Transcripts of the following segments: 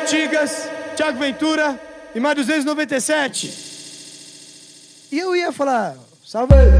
Artigas, Thiago Ventura e mais 297. E eu ia falar, salve aí.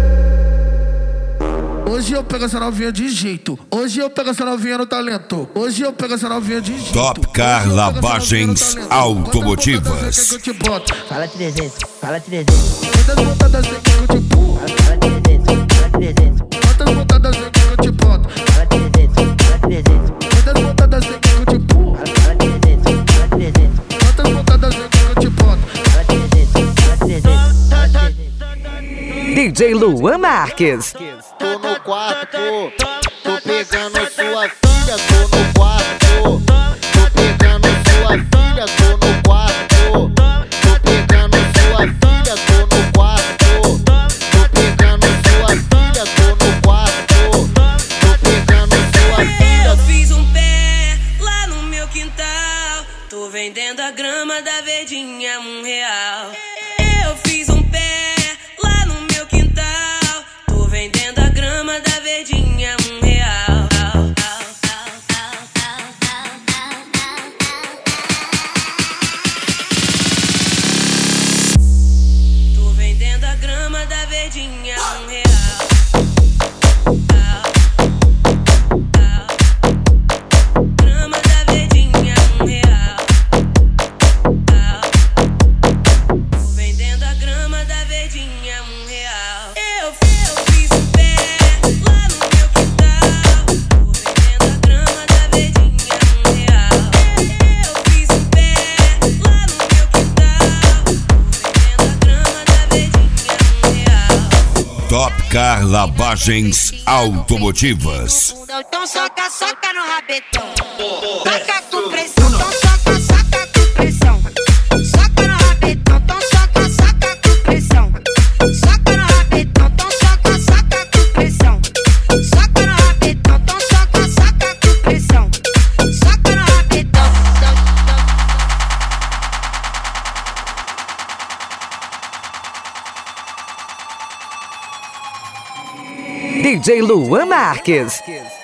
Hoje eu pego essa novinha de jeito. Hoje eu pego essa novinha no talento. Hoje eu pego essa novinha de jeito. Top Car Lavagens Automotivas. Fala 300, fala 300. Quantas pontadas que eu te empurro? Fala 300, fala 300. Quantas pontadas que eu te boto? Fala 300, fala 300. Quantas pontadas que eu te empurro? Fala 300, fala 300. Quantas pontadas que eu te boto? Fala 300, fala 300. Fala 300. DJ Luan Marques. Tô no quarto, tô pegando sua filha, tô no quarto, tô pegando sua filha, tô no quarto, tô pegando sua filha, tô no quarto, tô pegando sua filha, tô no quarto, tô pegando sua filha. Eu fiz um pé lá no meu quintal, tô vendendo a grama da verdinha R$1. Eu fiz um pé lá no meu quintal, tô vendendo a grama da verdinha R$1. Tô vendendo a grama da verdinha R$1. Grama da verdinha R$1. Tô vendendo a grama da verdinha R$1. Eu fiz um pé lá no meu quintal, tô vendendo a grama da verdinha R$1. Eu fiz um pé lá no meu quintal, tô vendendo a grama da verdinha R$1. Top Car Lavagens Automotivas. Então soca, soca no rabetão. Taca com pressão, então soca, soca com pressão. Soca no rabetão, então soca, soca com pressão. Soca no rabetão, então soca, soca com pressão. Soca no rabetão, então soca, soca com pressão. Soca no rabetão. DJ Luan Marques.